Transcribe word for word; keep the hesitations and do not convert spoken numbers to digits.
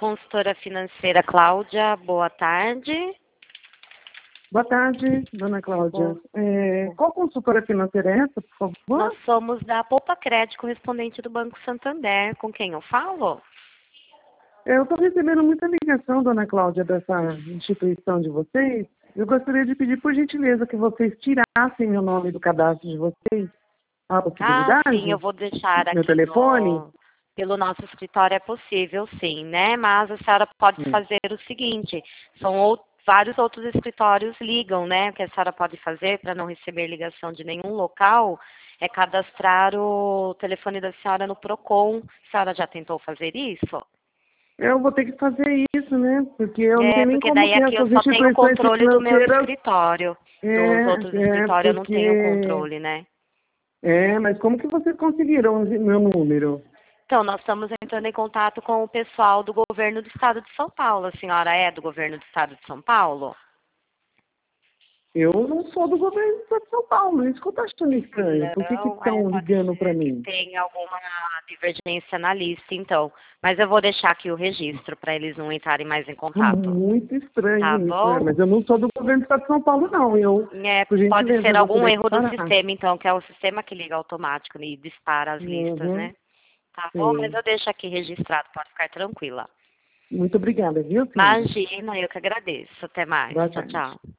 consultora financeira Cláudia, boa tarde. Boa tarde, dona Cláudia. Bom, É, qual consultora financeira é essa, por favor? Nós somos da Poupa Crédito, correspondente do Banco Santander. Com quem eu falo? Eu estou recebendo muita ligação, dona Cláudia, dessa instituição de vocês. Eu gostaria de pedir, por gentileza, que vocês tirassem meu nome do cadastro de vocês. Há a possibilidade? Ah, sim, eu vou deixar Meu aqui telefone? no... Pelo nosso escritório é possível, sim, né? Mas a senhora pode Hum. fazer o seguinte, são ou- vários outros escritórios ligam, né? O que a senhora pode fazer para não receber ligação de nenhum local é cadastrar o telefone da senhora no Procon. A senhora já tentou fazer isso? Eu vou ter que fazer isso, né? Porque eu não É, sei nem porque como daí que aqui eu essas só tenho o instituições controle do meu financeiras... escritório. Dos outros É, é, escritórios eu não tenho o porque... controle, né? É, mas como que vocês conseguiram o meu número? Então, nós estamos entrando em contato com o pessoal do governo do estado de São Paulo. A senhora é do governo do estado de São Paulo? Eu não sou do governo do estado de São Paulo, isso que eu estou achando estranho. Por que que Não, é, estão pode ligando para ser que mim? tenha alguma divergência na lista, então. Mas eu vou deixar aqui o registro para eles não entrarem mais em É contato. muito Tá estranho isso, né? bom? Mas eu não sou do governo do estado de São Paulo, não. Eu, É, por pode gentileza, ser eu algum gostaria de erro do parar. sistema, então, que é o sistema que liga automático e dispara as listas, Uhum, né? Tá bom? Mas sim. eu deixo aqui registrado, pode ficar tranquila. Muito obrigada, viu, senhora? Imagina, eu que agradeço. Até mais. Boa Tchau, tarde. tchau.